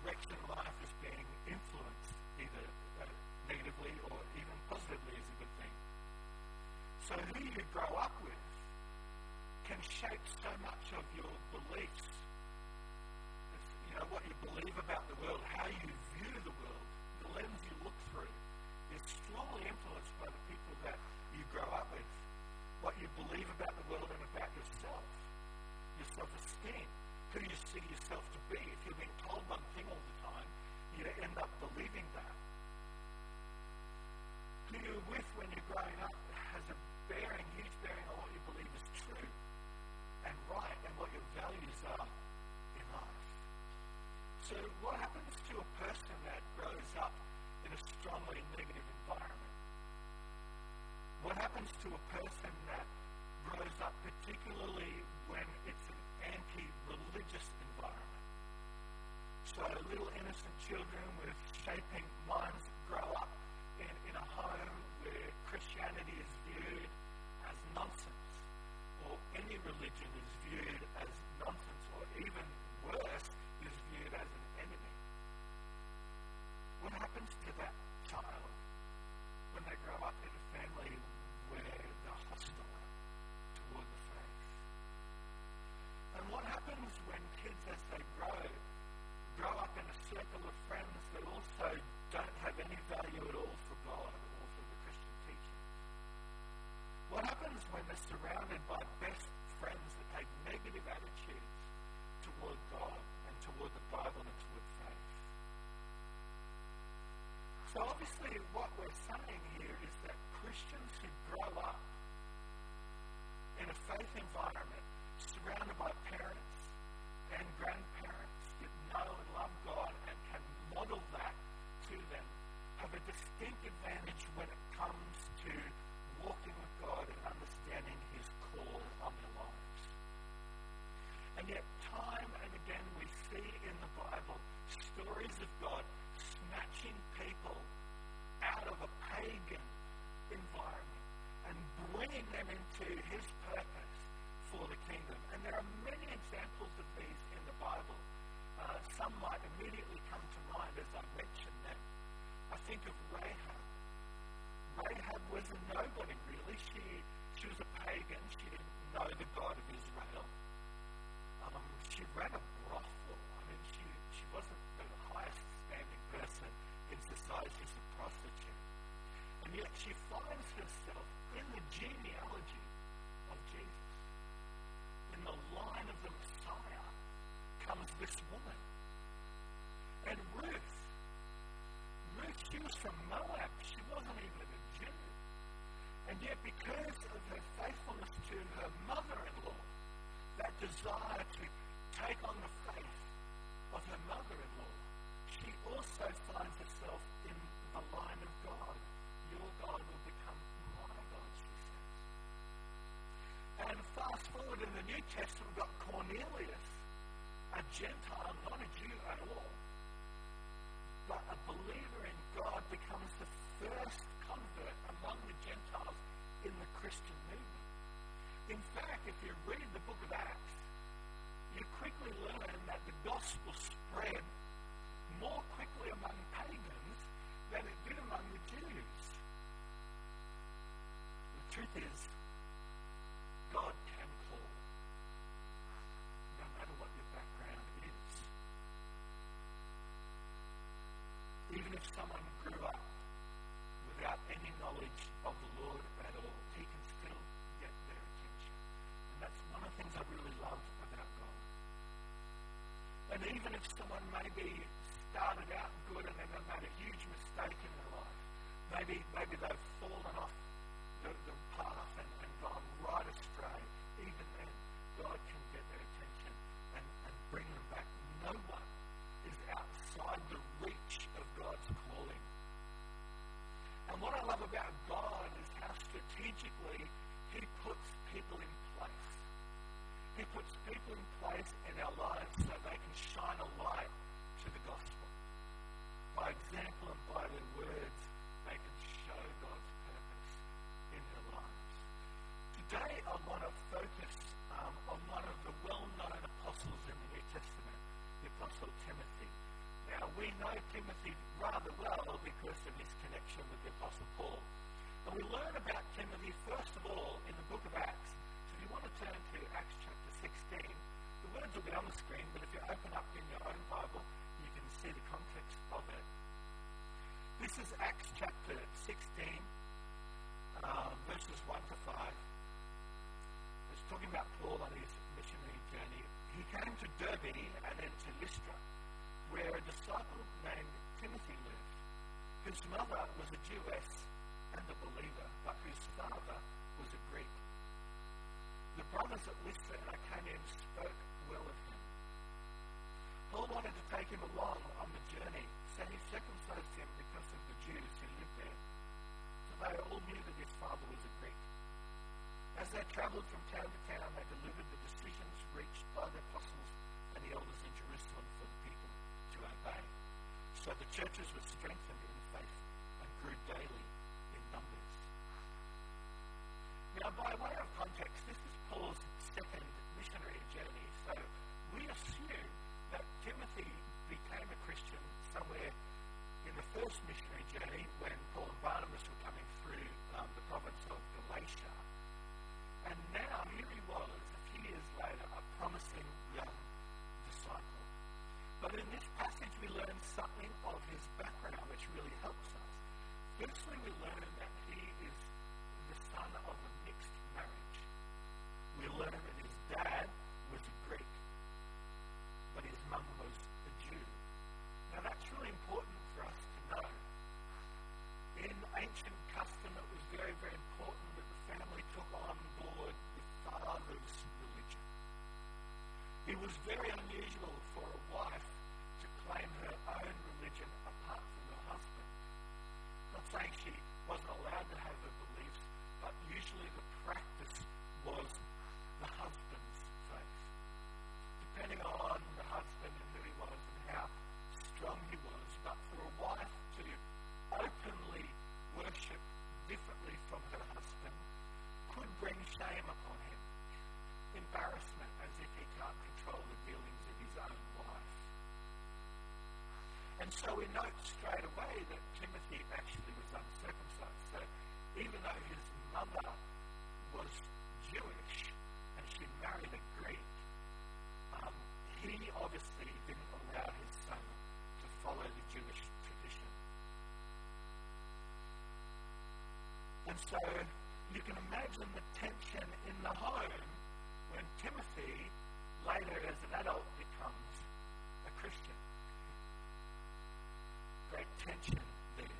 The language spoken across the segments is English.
direction in life is being influenced either negatively or even positively is a good thing. So who you grow up with can shape so much of your beliefs. It's, what you believe about the world, how you view the world, the lens you look through is strongly influenced by the people that you grow up with. What you believe about the world and about yourself, your self-esteem, who you see yourself to be. If you're being told one thing all the time, you end up believing that. Who you're with when you're growing up has a huge bearing on what you believe is true and right and what your values are in life. So what happens to a person that grows up in a strongly negative environment? What happens to a person that grows up particularly when it's an anti-religious environment? So little innocent children with shaping minds grow up in a home where Christianity is viewed as nonsense, or any religion is viewed as nonsense, or even worse, is viewed as an enemy. What happens to that child when they grow up in a family where they're hostile toward the faith? And what happens when kids, as they grow up in a circle of friends that also don't have any value at all for God or for the Christian teachings? What happens when they're surrounded by best friends that take negative attitudes toward God and toward the Bible and toward faith? So obviously what we're saying here is that Christians who grow up in a faith environment surrounded by parents and grandparents that know and love God and can model that to them have a distinct advantage when it comes to walking with God and understanding His call on their lives. And yet time and again we see in the Bible stories of God snatching people out of a pagan environment and bringing them into His purpose for the kingdom. And there are many examples of these in the Bible. Some might immediately come to mind as I mention them. I think of Rahab. Rahab was a nobody, really. She was a pagan. She didn't know the God of Israel. She ran a brothel. I mean, she wasn't the highest standing person in society. She's a prostitute. And yet she finds herself in the genealogy of Jesus. In the line of the Messiah comes this woman. And Ruth, she was from Moab. She wasn't even a Jew. And yet because of her faithfulness to her mother-in-law, that desire to take on the faith of her mother-in-law, she also finds herself in the line of God. Your God will become my God, she says. And fast forward in the New Testament, we've got Cornelius, a Gentile, not a Jew at all, but a believer in God, becomes the first convert among the Gentiles in the Christian movement. In fact, if you read the book of Acts, you quickly learn that the gospel spread more quickly among pagans than it did among the Jews. The truth is, God can call, no matter what your background is. Even if someone grew up without any knowledge of the Lord at all, He can still at Lystra came in and spoke well of him. Paul wanted to take him along on the journey, so he circumcised him because of the Jews who lived there. So they all knew that his father was a Greek. As they travelled from town to town, they delivered the decisions reached by the apostles and the elders in Jerusalem for the people to obey. So the churches were strengthened in faith and grew daily in numbers. Now, by way of context, this is Paul's second missionary journey, so we assume that Timothy became a Christian somewhere in the first missionary journey when Paul and Barnabas were coming through the province of Galatia. And now, here he was, a few years later, a promising young disciple. But in this passage, we learn something of his background, which really helps us. Firstly, we learn that he is the son of a mixed marriage. We learn that his dad was a Greek, but his mum was a Jew. Now, that's really important for us to know. In ancient custom, it was very, very important that the family took on board the father's religion. It was very unusual for a wife to claim her own religion apart from her husband. Not saying she wasn't allowed to have her beliefs, but usually the practice was the husband's faith. Depending on the husband and who he was and how strong he was, but for a wife to openly worship differently from her husband could bring shame upon him, embarrassment as if he can't control the dealings of his own wife. And so we note straight away that Timothy actually was uncircumcised. So even though his mother was Jewish and she married a Greek, he obviously didn't allow his son to follow the Jewish tradition. And so you can imagine the tension in the home when Timothy, later as an adult, becomes a Christian. Great tension there.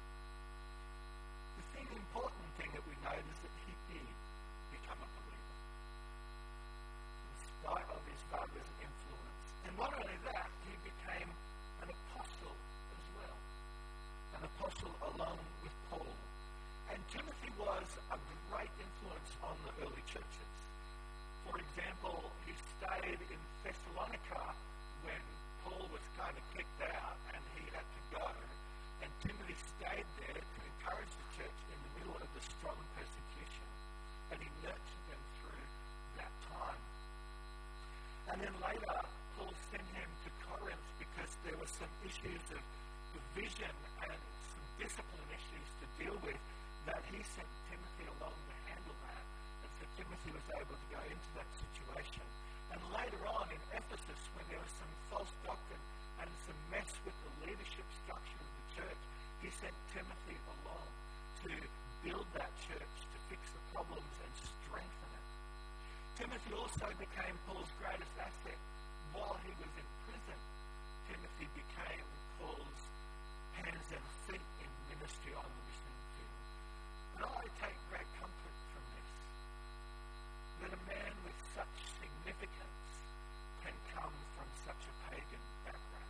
The important thing that we note is that he did become a believer, in spite of his father's influence. And not only that, he became an apostle as well. An apostle along with Paul. And Timothy was a great influence on the early churches. For example, he stayed in Thessalonica when Paul was kind of kicked out and he had to go. And Timothy stayed there to encourage the church in the middle of the strong persecution. And he nurtured them through that time. And then later, Paul sent him to Corinth because there were some issues of division and some discipline issues to deal with, that he sent Timothy along to handle that. And so Timothy was able to go into that situation. And later on in Ephesus, when there was some false doctrine and some mess with the leadership structure of the church, he sent Timothy along to build that church, to fix the problems and strengthen it. Timothy also became Paul's greatest asset. While he was in prison, Timothy became Paul's hands and feet in ministry on the mission field. And I take great comfort from this, that a man with such significance can come from such a pagan background.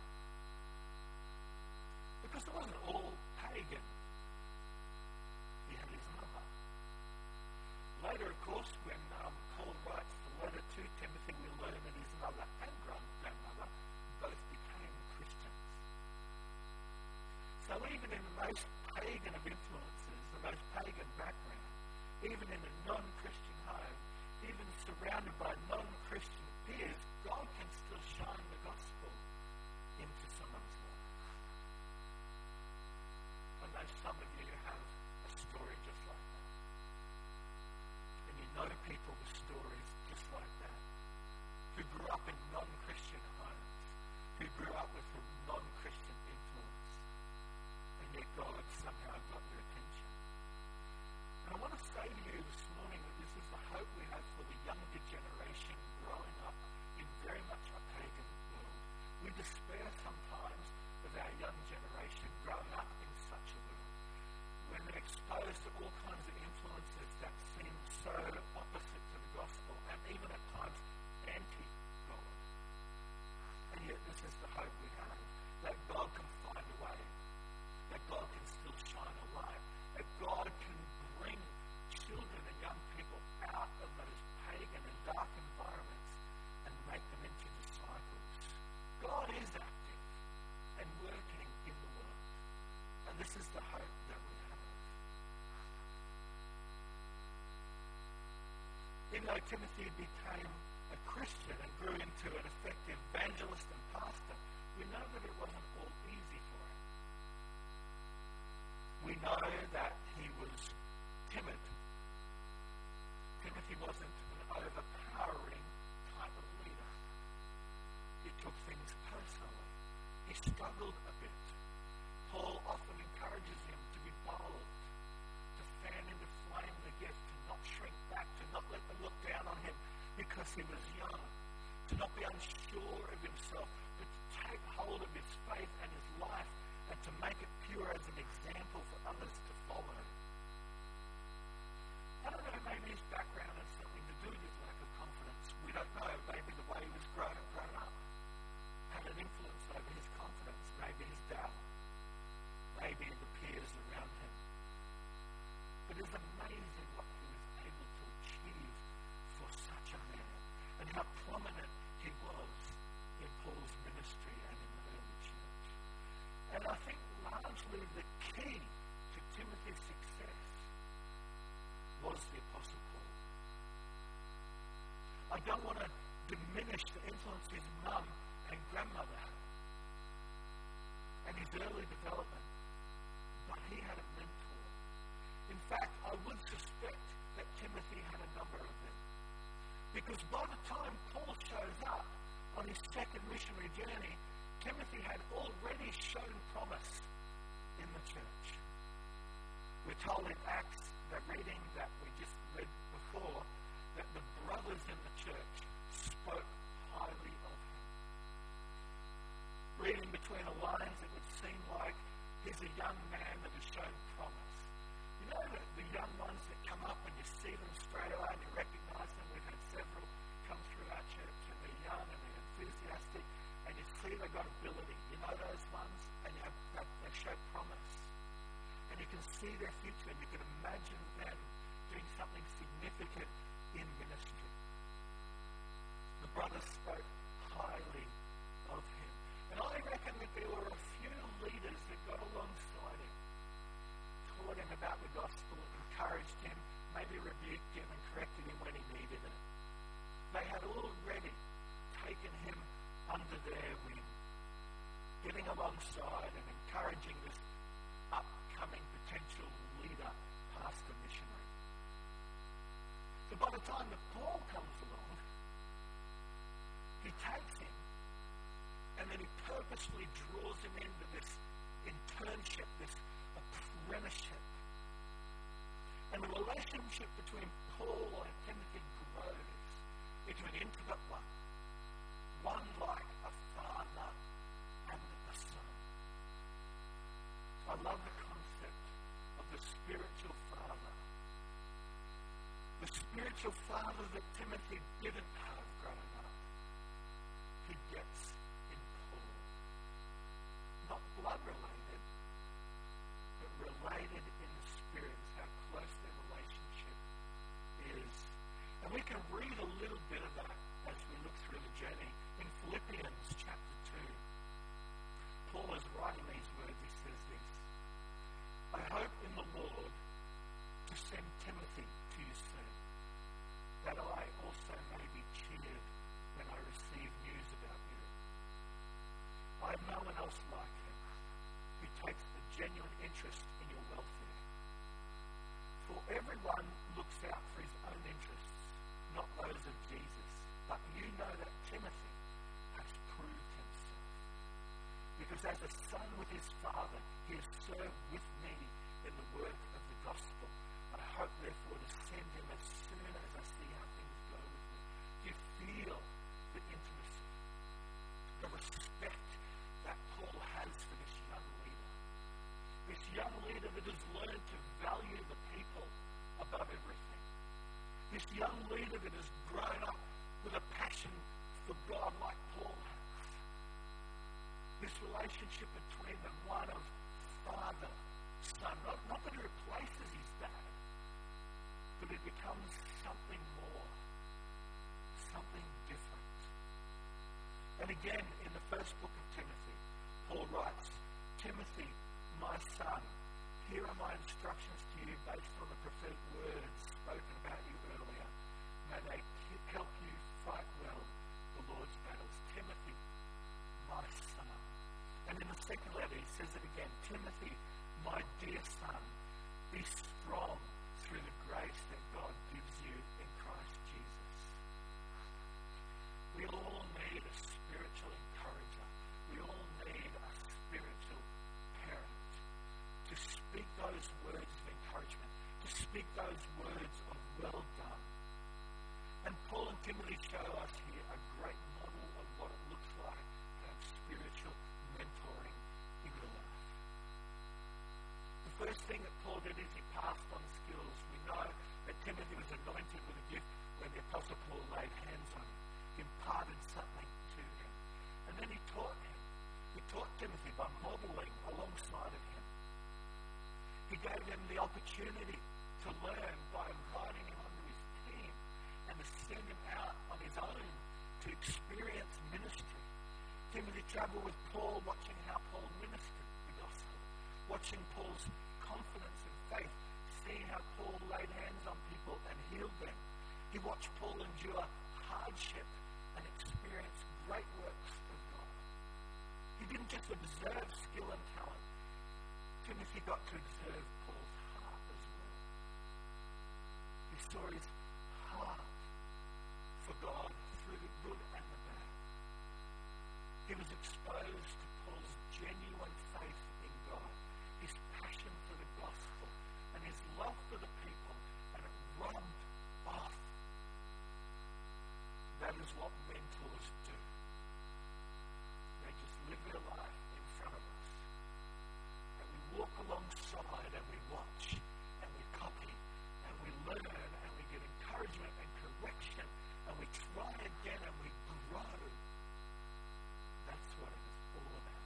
Because it wasn't all pagan. He had his mother. Later, of course, when Paul writes the letter to Timothy, we learn that his mother and grandmother both became Christians. So even in the most pagan of even though Timothy became a Christian and grew into an effective evangelist and pastor, we know that it wasn't all easy for him. We know that he was timid. Timothy wasn't an overpowering type of leader. He took things personally. He struggled a bit. Paul often encourages him to be bold, to fan into flame the gift, to not shrink back, to not let them look down on him because he was young, to not be unsure of himself, but to take hold of his faith and his life and to make it pure as an example for others to follow. I don't know, maybe his background has something to do with his lack of confidence. We don't know. Maybe the way he was grown up had an influence over his confidence. Maybe his doubt. Maybe the peers around him. But it's amazing what he was able to achieve for such a man and how prominent he was in Paul's ministry and in the early church. And I think largely the key to Timothy's success was the Apostle Paul. I don't want to diminish the influence his mum and grandmother had and his early development, but he had a mentor. In fact, I would suspect that Timothy had a number of them. Because by the time Paul shows up on his second missionary journey, Timothy had already shown promise in the church. We're told in Acts, the reading that we just read before, that the brothers in the church spoke highly of him. Reading between the lines, it would seem like he's a young man that has shown promise. You know that the young ones that come up and you see them straight away and you recognize them. We've had several come through our church and they're young and they're enthusiastic and you see they've got ability. You know those ones and they show promise. And you can see their future and you can imagine them doing something significant in ministry. The brothers spoke highly of him. And I reckon that there were a few leaders that got alongside him, taught him about the gospel, encouraged him, maybe rebuked him and corrected him when he needed it. They had already taken him under their wing, getting alongside and encouraging this upcoming potential leader, pastor, missionary. So by the time that Paul comes along, he takes him and then he purposely draws him into this internship, this apprenticeship. And the relationship between Paul and Timothy grows into an intimate one like a father and a son. I love the concept of the spiritual father. The spiritual father that Timothy didn't have growing up, he gets in Paul. Not blood related, but related in the spirit is how close their relationship is. And we can read a little bit of that as we look through the journey. In Philippians chapter 2, Paul is writing these words. He says this: I hope in the Lord to send Timothy to you soon, that I also may be cheered when I receive news about you. I have no one else like him who takes a genuine interest in your welfare. For everyone looks out for his own interests, not those of Jesus. But you know that Timothy has proved himself. Because as a son with his father, he has served with me in the work of the gospel. I hope, therefore, to send him as soon as I see how things go with me. You feel the intimacy, the respect that Paul has for this young leader. This young leader that has learned to value the people above everything. This young leader that has grown up with a passion for God like Paul has. This relationship between them, one of father, son, not that he replaces his dad, but it becomes something more, something different. And again, in the first book of Timothy, Paul writes, Timothy, my son, here are my instructions to you based on the prophetic words spoken about you earlier. May they watching Paul's confidence and faith, seeing how Paul laid hands on people and healed them. He watched Paul endure hardship and experience great works of God. He didn't just observe skill and talent. Timothy got to observe Paul's heart as well. He saw his heart for God through the good and the bad. He was exposed to Paul's genuine faith in God, his passion for the gospel, and his love for the people, and it rubbed off. That is what mentors do. They just live their life in front of us. And we walk alongside and we watch and we copy and we learn and we get encouragement and correction and we try again and we grow. That's what it is all about.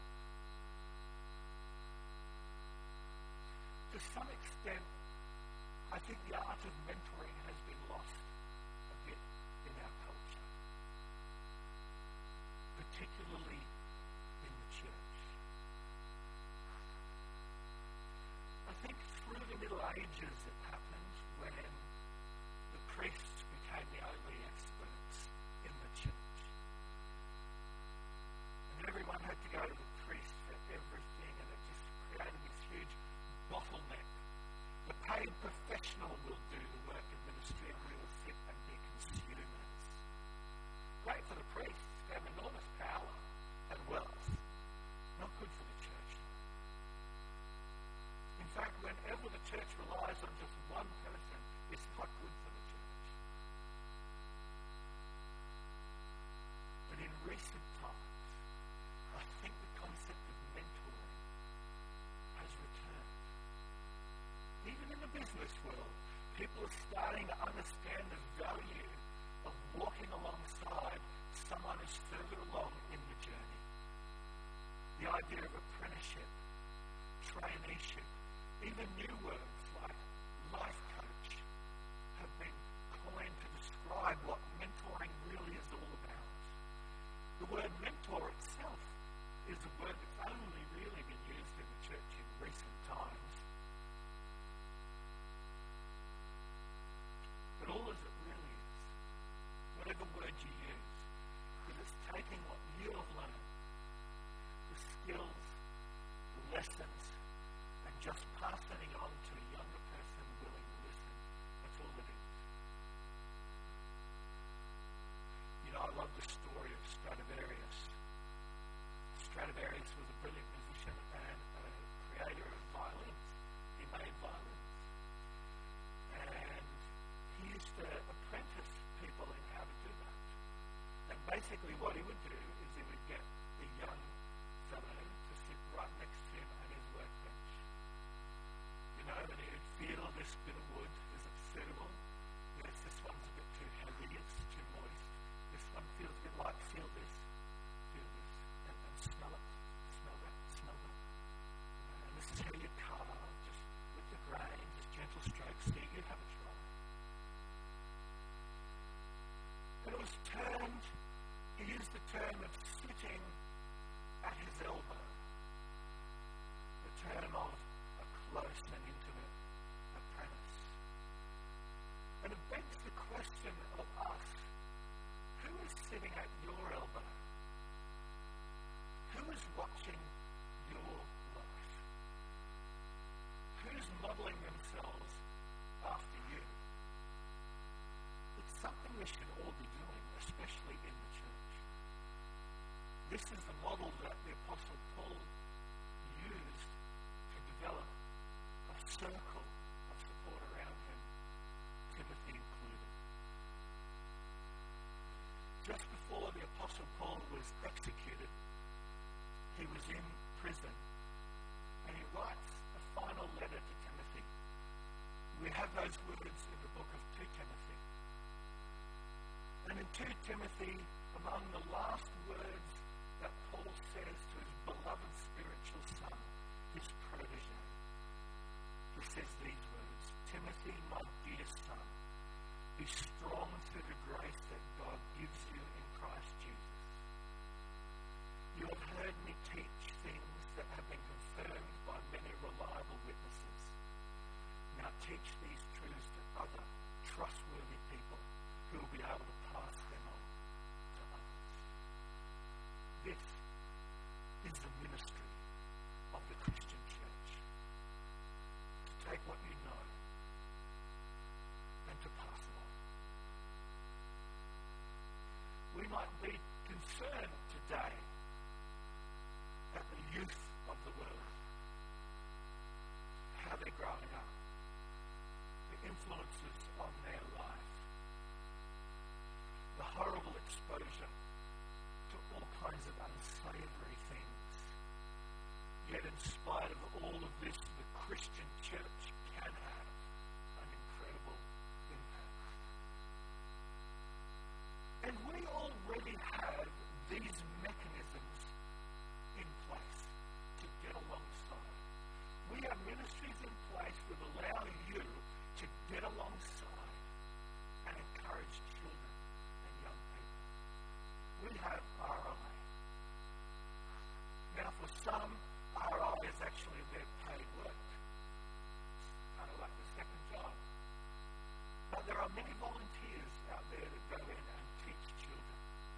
To some extent, I think the art of mentoring has been lost a bit in our culture, particularly in the church. I think through the Middle Ages it happened when the priests became the only experts in the church. And everyone had to go to the priest for everything, and it just created this huge bottleneck. The paid professional will do the work of ministry, and we will sit and be consumers. Great for the priests, they have enormous power and wealth. Not good for the church. In fact, whenever the church relies on just one person, it's not good for the church. But in recent times, I think the concept of mentoring has returned. Even in the business world, people are starting to understand the value of walking alongside someone who's further along in the journey. The idea of apprenticeship, traineeship, even new words like life coach have been coined to describe what mentoring really is all about. The word mentor itself is a word that's only really been used in the church in recent times. But all as it really is, whatever word you use, is it's taking what you have learned, the skills, the lessons, and just passing it on to a younger person willing to listen. That's all it is. You know, I love the story of Stradivarius. Stradivarius was a brilliant musician and a creator of violins. He made violins. And he used to apprentice people in how to do that. And basically what he would do is he would get the young fellow to sit right next to him at his workbench. You know, and he would feel this bit of wood, is it suitable? Yes, this one's a bit too heavy, it's too moist. This one feels a bit light, feel this, and smell it, smell that. And this is how you carve, just with the grain, just gentle strokes, so you have a try. But it was termed, he used the term of sitting at his elbow, the term of a close and intimate apprentice. And it begs the question of us, who is sitting at your elbow? Who is watching your life? Who's modeling themselves after you? It's something we should all be doing, especially in the church. This is the model that the Apostle Paul used to develop a circle of support around him, Timothy included. Just before the Apostle Paul was executed, he was in prison, and he writes a final letter to Timothy. We have those words in the book of 2 Timothy. And in 2 Timothy, among the last words that Paul says to his beloved spiritual son, his protege, he says these words, Timothy, my dear son, be strong through the grace that God gives you in Christ Jesus. You have heard me teach things that have been confirmed by many reliable Yet in spite of all of this, the Christian church can have an incredible impact. And we already have these mechanisms in place to get alongside. We have ministries in place that allow you to get alongside and encourage children and young people. We have RI. Now for some, RI is actually their paid work. It's kind of like the second job. But there are many volunteers out there that go in and teach children.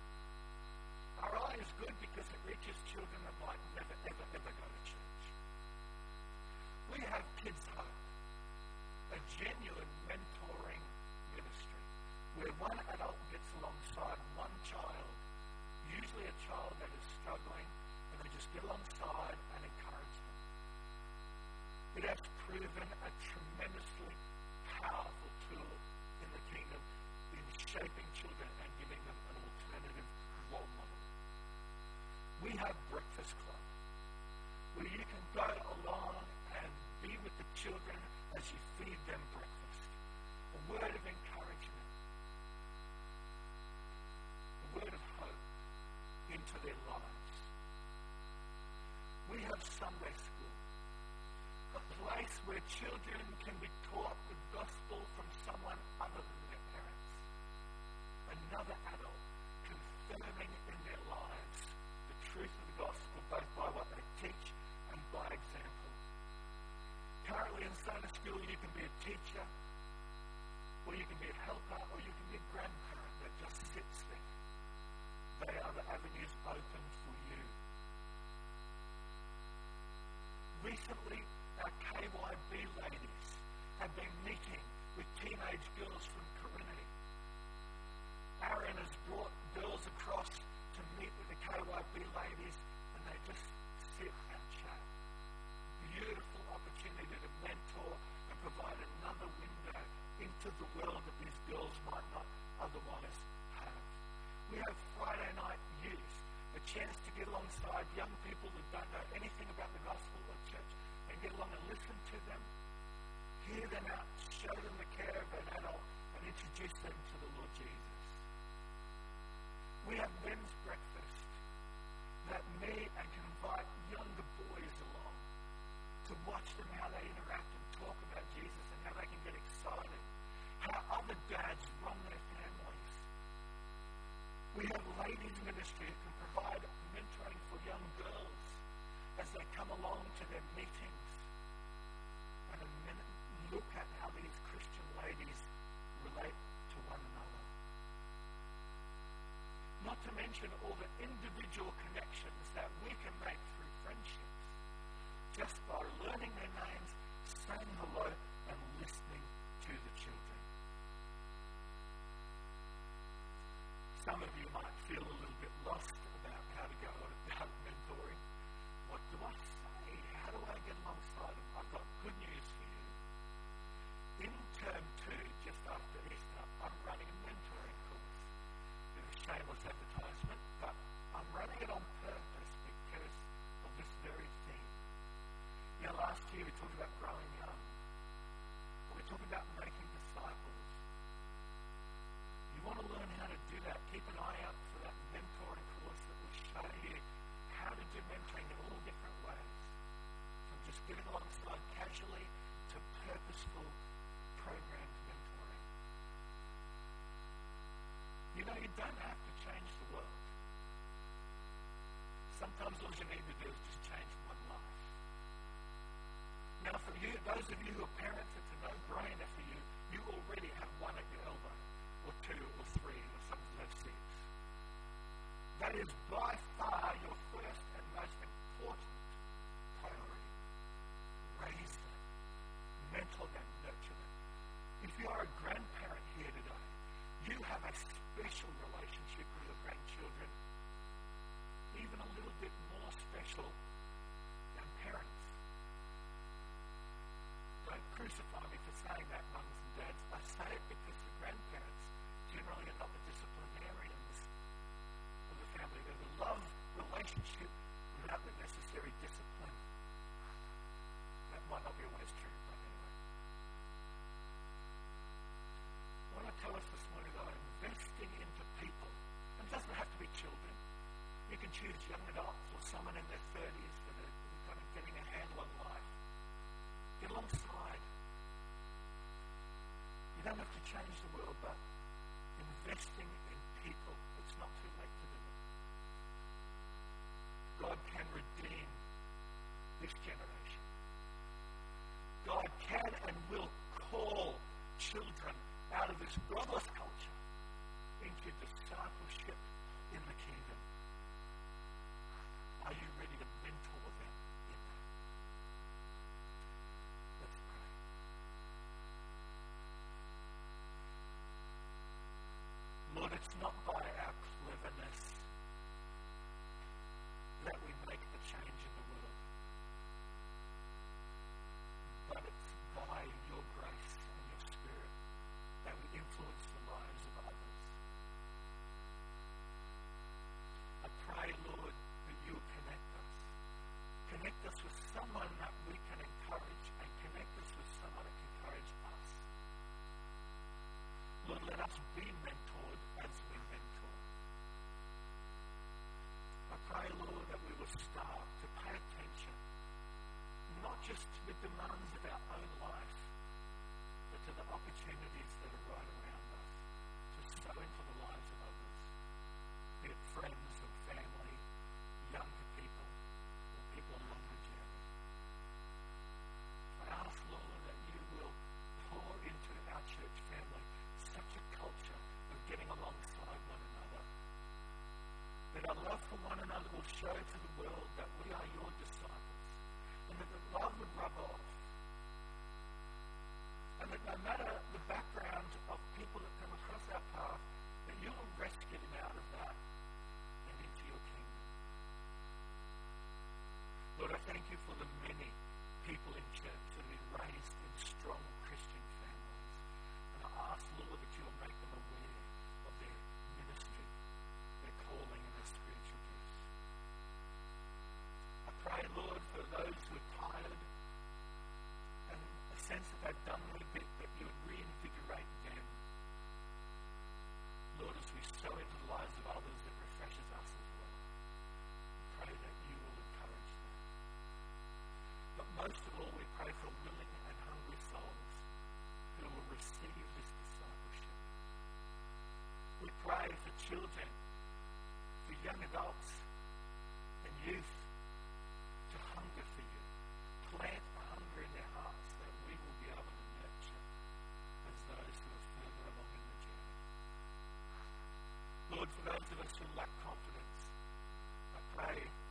RI is good because it reaches children that might never, ever, ever go to church. We have Kids Hope, a genuine mentoring ministry where one adult gets alongside one child, usually a child that is struggling, and they just get alongside and encourage them. It has proven a tremendously powerful tool in the kingdom in shaping children and giving them an alternative role model. We have Breakfast Club, where you can go along and be with the children as you feed them breakfast. A word of encouragement, a word of hope into their lives. We have Sunday School, a place where children can be taught the gospel from someone other than their parents. Another adult confirming in their lives the truth of the gospel, both by what they teach and by example. Currently in Sunday School, you can be a teacher, or you can be a helper, or you can be a grandparent that just sits there. They are the avenues open for you. Recently, our KYB ladies have been meeting with teenage girls from Corinity. Aaron has brought girls across to meet with the KYB ladies, and they just sit and chat. Beautiful opportunity to mentor and provide another window into the world that these girls might not otherwise have. We have Friday night youth, a chance to get alongside young people that don't know anything about the gospel or church and get along and listen to them, hear them out, show them the care of an adult, and introduce them to the Lord Jesus. We have men's breakfast that meet and can invite younger boys along to watch them how they interact and talk about Jesus and how they can get excited, how other dads run their families. We have ladies ministry who can provide mentoring for young girls as they come along to their meetings and look at how these Christian ladies relate to one another. Not to mention all the individual connections that we can make through friendships, just by learning their names, saying hello, and listening to the children. Some of you might feel a little bit lost about how to go about mentoring. What do I say? How do I get alongside them? I've got good news for you. In term 2, just after Easter, I'm running a mentoring course. It's a shameless advertisement, but I'm running it on purpose because of this very theme. You know, last year we talked about growing young. We're talking about making disciples. You want to learn how to do that, keep an eye out for that mentoring course that will show you how to do mentoring in all different ways. From just getting alongside casually to purposeful programmed mentoring. You know, you don't have to change the world. Sometimes all you need to do is just change one life. Now for you, those of you who are parents, it's a no-brainer for you. You already have one at your elbow, or 2, or 3, or something like 6. That is by far your first and most important priority. Raise them, mentor them, nurture them. If you are a grandparent here today, you have a special relationship with your grandchildren, even a little bit more special than parents. Don't crucify me for saying that, mums and dads. I say it because the grandparents generally are not the disciplinarians of the family. They're the love relationship without the necessary discipline. young adults and youth to hunger for you. Plant a hunger in their hearts that we will be able to nurture as those who are further along in the journey. Lord, for those of us who lack confidence, I pray